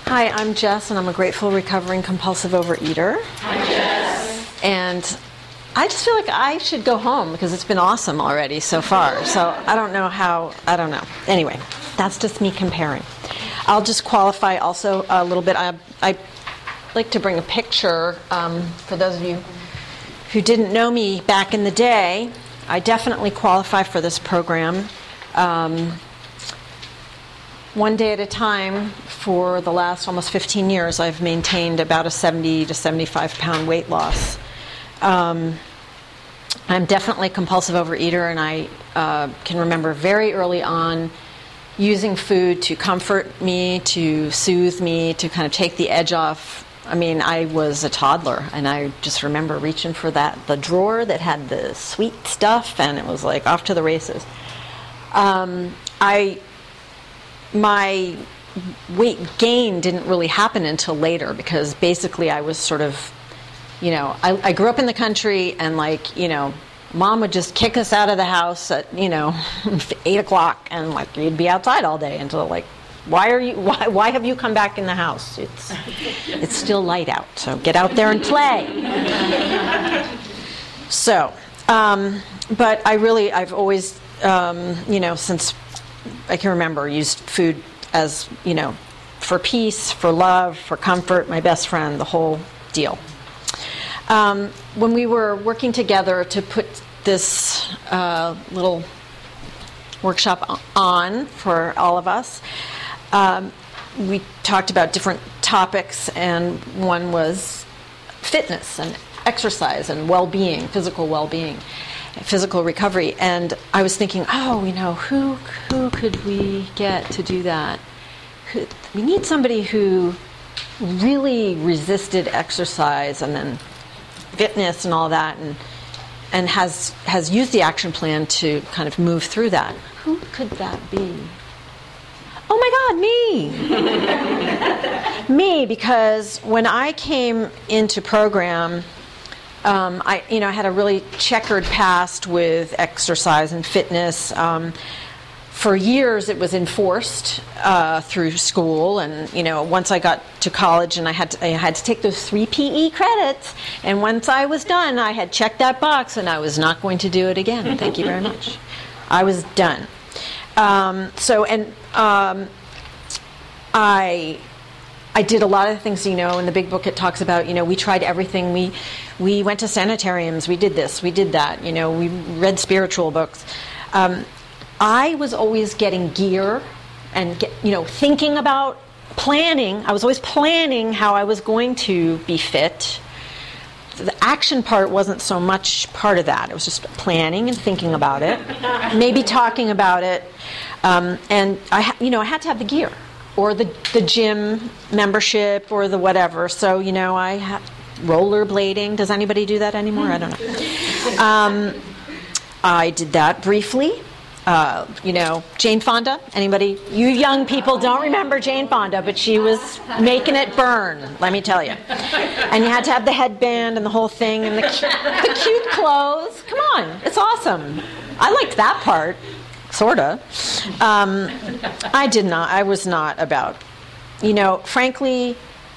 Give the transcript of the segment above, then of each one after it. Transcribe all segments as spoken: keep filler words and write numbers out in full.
Hi, I'm Jess, and I'm a grateful, recovering, compulsive overeater. Hi, Jess. And I just feel like I should go home because it's been awesome already so far. So I don't know how, I don't know. Anyway, that's just me comparing. I'll just qualify also a little bit. I, I like to bring a picture um, for those of you who didn't know me back in the day. I definitely qualify for this program. Um, one day at a time for the last almost fifteen years, I've maintained about a seventy to seventy-five pound weight loss. Um, I'm definitely a compulsive overeater, and I uh, can remember very early on using food to comfort me, to soothe me, to kind of take the edge off. I mean, I was a toddler, and I just remember reaching for that the drawer that had the sweet stuff, and it was like off to the races. Um, I my weight gain didn't really happen until later because basically I was sort of, you know, I, I grew up in the country, and like, you know, Mom would just kick us out of the house at, you know, eight o'clock, and like you'd be outside all day until like, why are you? Why, why have you come back in the house? It's it's still light out, so get out there and play. So, um, but I really, I've always, um, you know, since I can remember, used food as, you know, for peace, for love, for comfort, my best friend, the whole deal. Um, when we were working together to put this uh, little workshop on for all of us, um, we talked about different topics, and one was fitness and exercise and well-being, physical well-being, physical recovery. And I was thinking, oh, you know, who who could we get to do that? Who, we need somebody who really resisted exercise and then fitness and all that, and and has has used the action plan to kind of move through that. Who could that be? Oh my God, me! Me, because when I came into program, um, I you know I had a really checkered past with exercise and fitness. Um, For years, it was enforced uh, through school, and you know, once I got to college, and I had to, I had to take those three P E credits, and once I was done, I had checked that box, and I was not going to do it again. Thank you very much. I was done. Um, so, and um, I. I did a lot of things, you know, in the big book it talks about, you know, we tried everything. We we went to sanitariums, we did this, we did that, you know, we read spiritual books. Um, I was always getting gear and, get, you know, thinking about planning. I was always planning how I was going to be fit. The action part wasn't so much part of that. It was just planning and thinking about it, maybe talking about it. Um, and, I, ha- you know, I had to have the gear or the, the gym membership or the whatever. So, you know, I had rollerblading. Does anybody do that anymore? I don't know. Um, I did that briefly. Uh, you know, Jane Fonda, anybody? You young people don't remember Jane Fonda, but she was making it burn, let me tell you. And you had to have the headband and the whole thing and the, cu- the cute clothes. Come on, it's awesome. I liked that part, sort of. Um, I did not, I was not about, you know, frankly,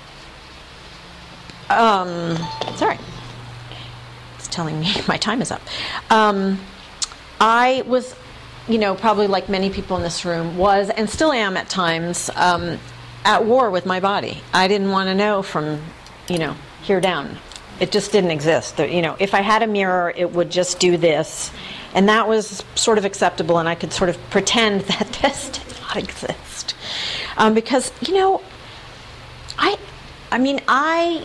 um, sorry, it's telling me my time is up. Um, I was... you know, probably like many people in this room, was and still am at times um, at war with my body. I didn't want to know from, you know, here down. It just didn't exist. You know, if I had a mirror, it would just do this. And that was sort of acceptable, and I could sort of pretend that this did not exist. Um, because, you know, I, I mean, I...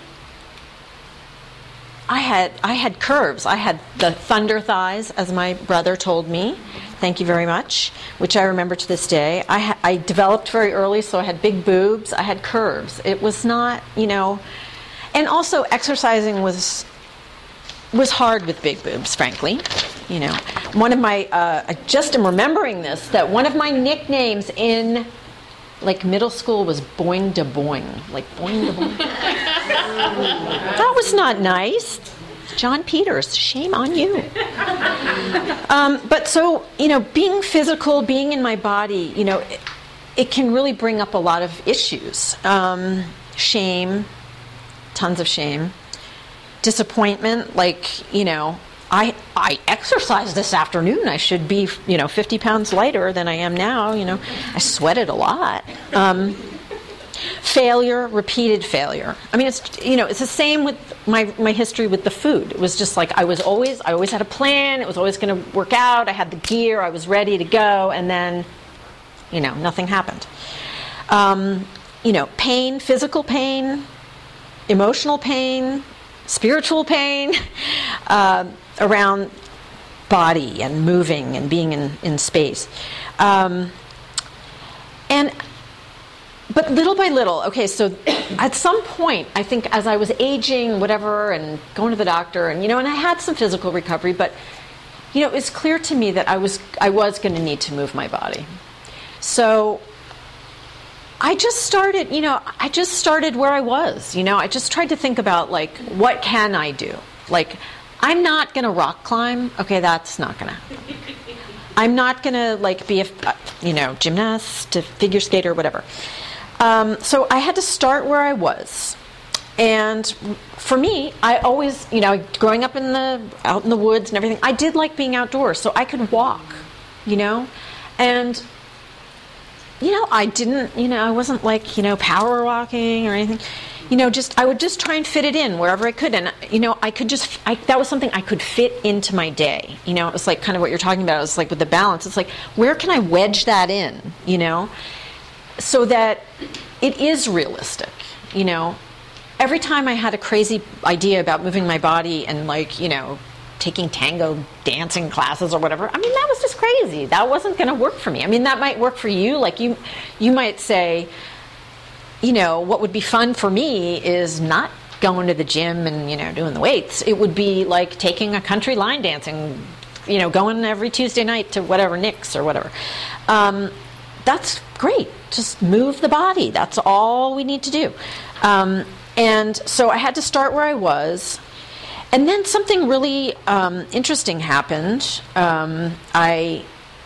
I had I had curves. I had the thunder thighs, as my brother told me. Thank you very much, which I remember to this day. I, ha- I developed very early, so I had big boobs. I had curves. It was not, you know, and also exercising was was hard with big boobs, frankly. You know, one of my uh, I just am remembering this that one of my nicknames in like middle school was Boing da Boing, like Boing da Boing. That was not nice. John Peters, shame on you. Um, but so, you know, being physical, being in my body, you know, it can really bring up a lot of issues. Um, shame, tons of shame. Disappointment, like, you know, I I exercised this afternoon. I should be, you know, fifty pounds lighter than I am now. You know, I sweated a lot. Um, failure, repeated failure. I mean, it's, you know, it's the same with my my history with the food. It was just like I was always, I always had a plan. It was always going to work out. I had the gear. I was ready to go. And then, you know, nothing happened. Um, you know, pain, physical pain, emotional pain, spiritual pain, uh, around body and moving and being in, in space. Um, and, but little by little, okay, so at some point, I think as I was aging, whatever, and going to the doctor, and, you know, and I had some physical recovery, but, you know, it was clear to me that I was, I was going to need to move my body. So I just started, you know, I just started where I was, you know, I just tried to think about, like, what can I do? Like, I'm not going to rock climb. Okay, that's not going to happen. I'm not going to, like, be a, you know, gymnast, a figure skater, whatever. Um, so I had to start where I was. And for me, I always, you know, growing up in the, out in the woods and everything, I did like being outdoors, so I could walk, you know, and you know, I didn't, you know, I wasn't like, you know, power walking or anything. You know, just, I would just try and fit it in wherever I could. And, you know, I could just, I, that was something I could fit into my day. You know, it was like kind of what you're talking about. It was like with the balance. It's like, where can I wedge that in, you know, so that it is realistic, you know. Every time I had a crazy idea about moving my body and, like, you know, taking tango dancing classes or whatever, I mean, that was just crazy. That wasn't going to work for me. I mean, that might work for you. Like, you you might say, you know, what would be fun for me is not going to the gym and, you know, doing the weights. It would be like taking a country line dancing, you know, going every Tuesday night to whatever, Nick's or whatever. Um, that's great. Just move the body. That's all we need to do. Um, and so I had to start where I was. And then something really um, interesting happened. Um, I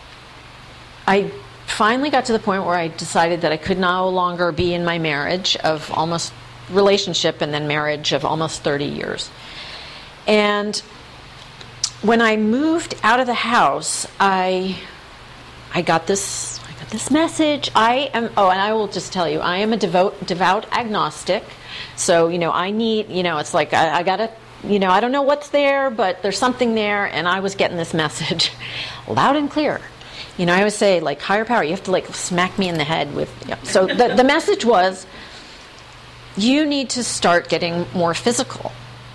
I finally got to the point where I decided that I could no longer be in my marriage of almost relationship and then marriage of almost thirty years. And when I moved out of the house, I I got this I got this message. I am oh, and I will just tell you, I am a devout devout agnostic. So, you know, I need, you know, it's like I, I gotta. You know, I don't know what's there, but there's something there, and I was getting this message loud and clear. You know, I always say, like, higher power, you have to, like, smack me in the head with... Yeah. So the, the message was, you need to start getting more physical.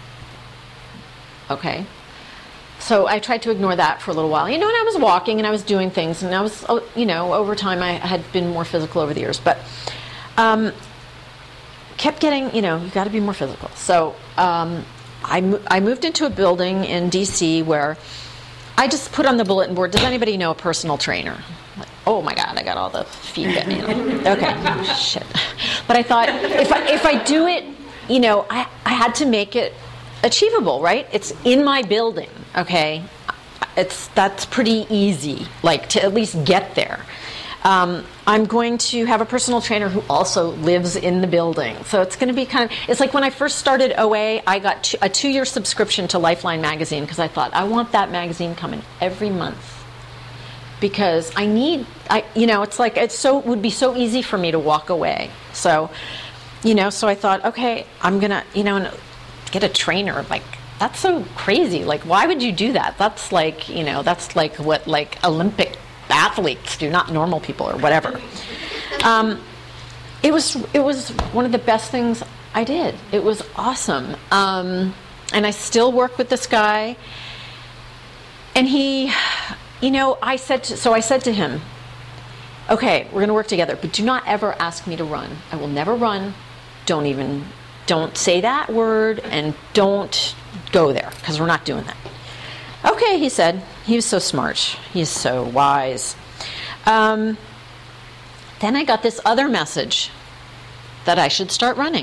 Okay? So I tried to ignore that for a little while. You know, and I was walking, and I was doing things, and I was, you know, over time I had been more physical over the years, but... Um, kept getting, you know, you got to be more physical. So... Um, I, mo- I moved into a building in D C where I just put on the bulletin board, does anybody know a personal trainer? Like, oh my God, I got all the feet getting in. Okay, shit. But I thought, if I, if I do it, you know, I, I had to make it achievable, right? It's in my building, okay? It's that's pretty easy, like, to at least get there. Um, I'm going to have a personal trainer who also lives in the building. So it's going to be kind of, it's like when I first started O A, I got two, a two-year subscription to Lifeline magazine because I thought, I want that magazine coming every month. Because I need, I you know, it's like, it's so, it would be so easy for me to walk away. So, you know, so I thought, okay, I'm going to, you know, get a trainer. Like, that's so crazy. Like, why would you do that? That's like, you know, that's like what, like, Olympic athletes do, not normal people or whatever. Um, it was it was one of the best things I did. It was awesome. Um, and I still work with this guy. And he, you know, I said to, so I said to him, okay, we're going to work together, but do not ever ask me to run. I will never run. Don't even, don't say that word, and don't go there, because we're not doing that. Okay, he said. He was so smart. He's so wise. Um, then I got this other message that I should start running.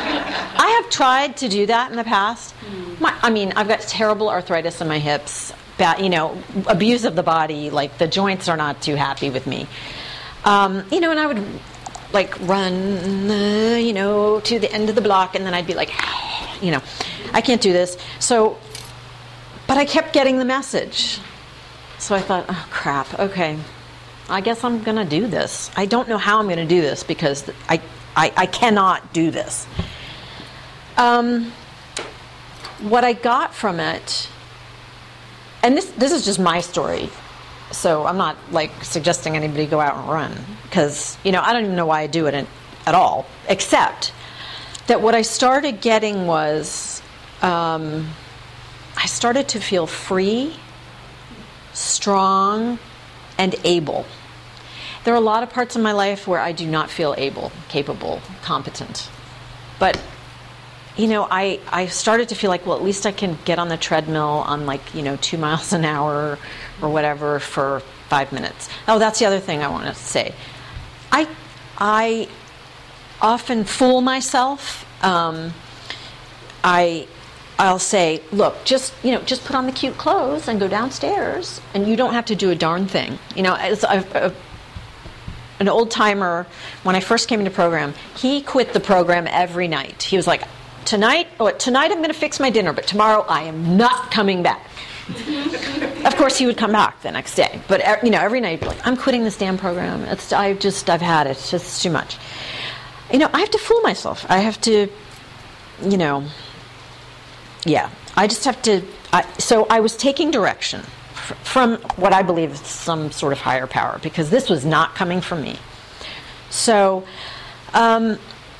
I have tried to do that in the past. My, I mean, I've got terrible arthritis in my hips. ba- you know, abuse of the body. Like the joints are not too happy with me. Um, you know, and I would like run, uh, you know, to the end of the block, and then I'd be like, you know, I can't do this. So, but I kept getting the message. So I thought, oh crap, okay, I guess I'm going to do this. I don't know how I'm going to do this because I, I, I cannot do this. Um, what I got from it, and this this is just my story, so I'm not like suggesting anybody go out and run, because you know I don't even know why I do it in, at all, except that what I started getting was um, I started to feel free, strong, and able. There are a lot of parts of my life where I do not feel able, capable, competent. But, you know, I, I started to feel like, well, at least I can get on the treadmill on like, you know, two miles an hour or whatever for five minutes. Oh, that's the other thing I want to say. I, I often fool myself. Um, I... I'll say, look, just you know, just put on the cute clothes and go downstairs, and you don't have to do a darn thing. You know, as a, a, an old timer, when I first came into program, he quit the program every night. He was like, tonight, oh, tonight I'm going to fix my dinner, but tomorrow I am not coming back. Of course, he would come back the next day, but you know, every night he'd be like, I'm quitting this damn program. It's I just I've had it. It's just too much. You know, I have to fool myself. I have to, you know. Yeah, I just have to, I, so I was taking direction f- from what I believe is some sort of higher power, because this was not coming from me. So, um,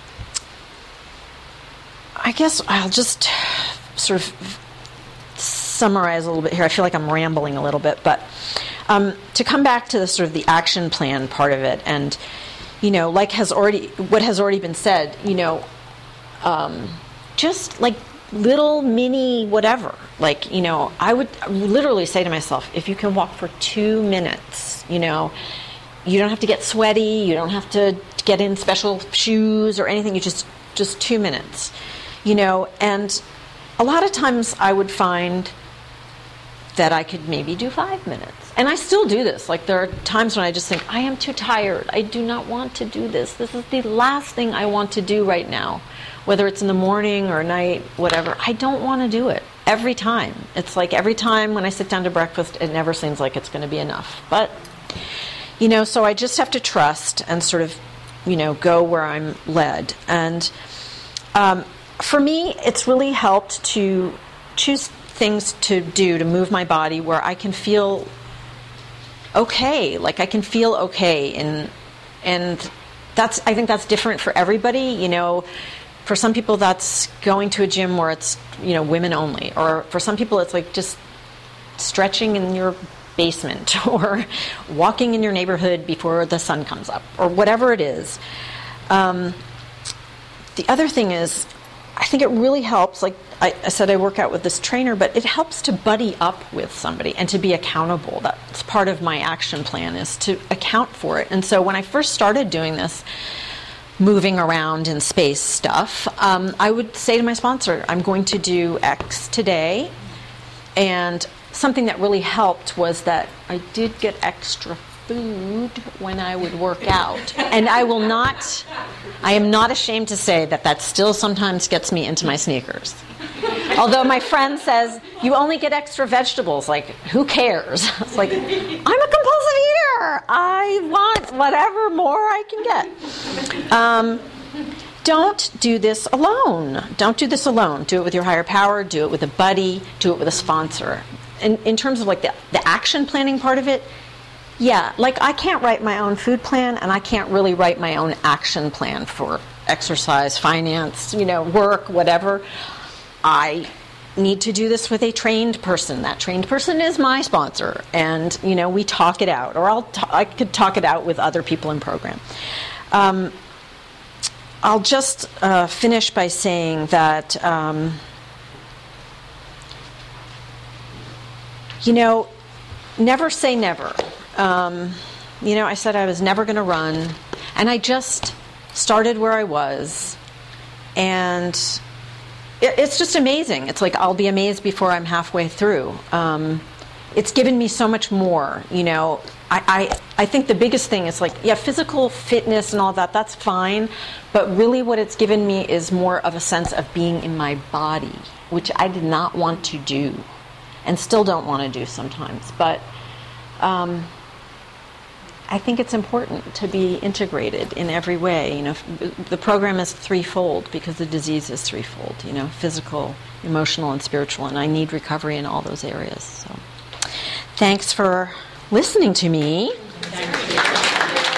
I guess I'll just sort of summarize a little bit here. I feel like I'm rambling a little bit, but um, to come back to the sort of the action plan part of it, and, you know, like has already, what has already been said, you know, um, just like, little mini whatever, like, you know, I would literally say to myself, if you can walk for two minutes, you know, you don't have to get sweaty, you don't have to get in special shoes or anything, you just just two minutes, you know. And a lot of times I would find that I could maybe do five minutes, and I still do this. Like, there are times when I just think, I am too tired, I do not want to do this, this is the last thing I want to do right now. Whether it's in the morning or night, whatever, I don't want to do it every time. It's like every time when I sit down to breakfast, it never seems like it's going to be enough. But, you know, so I just have to trust and sort of, you know, go where I'm led. And um, for me, it's really helped to choose things to do to move my body where I can feel okay. Like I can feel okay. And, and that's, I think that's different for everybody, you know. For some people, that's going to a gym where it's, you know, women only. Or for some people, it's like just stretching in your basement or walking in your neighborhood before the sun comes up or whatever it is. Um, the other thing is, I think it really helps, like I, I said, I work out with this trainer, but it helps to buddy up with somebody and to be accountable. That's part of my action plan, is to account for it. And so when I first started doing this, moving around in space stuff, um, I would say to my sponsor, I'm going to do X today. And something that really helped was that I did get extra food when I would work out. And I will not, I am not ashamed to say that that still sometimes gets me into my sneakers. Although my friend says, you only get extra vegetables. Like, who cares? It's like, I'm a compulsive eater. I want whatever more I can get. Um, don't do this alone. Don't do this alone. Do it with your higher power. Do it with a buddy. Do it with a sponsor. In, in terms of like the, the action planning part of it, yeah, like I can't write my own food plan, and I can't really write my own action plan for exercise, finance, you know, work, whatever. I need to do this with a trained person. That trained person is my sponsor, and you know, we talk it out, or I'll t- I could talk it out with other people in program. Um, I'll just uh, finish by saying that um, you know, never say never. Um, you know, I said I was never going to run, and I just started where I was, and it's just amazing. It's like I'll be amazed before I'm halfway through. Um, it's given me so much more, you know. I, I, I think the biggest thing is like, yeah, physical fitness and all that, that's fine, but really what it's given me is more of a sense of being in my body, which I did not want to do, and still don't want to do sometimes. But um, I think it's important to be integrated in every way. You know, the program is threefold because the disease is threefold, you know, physical, emotional, and spiritual, and I need recovery in all those areas. So thanks for listening to me.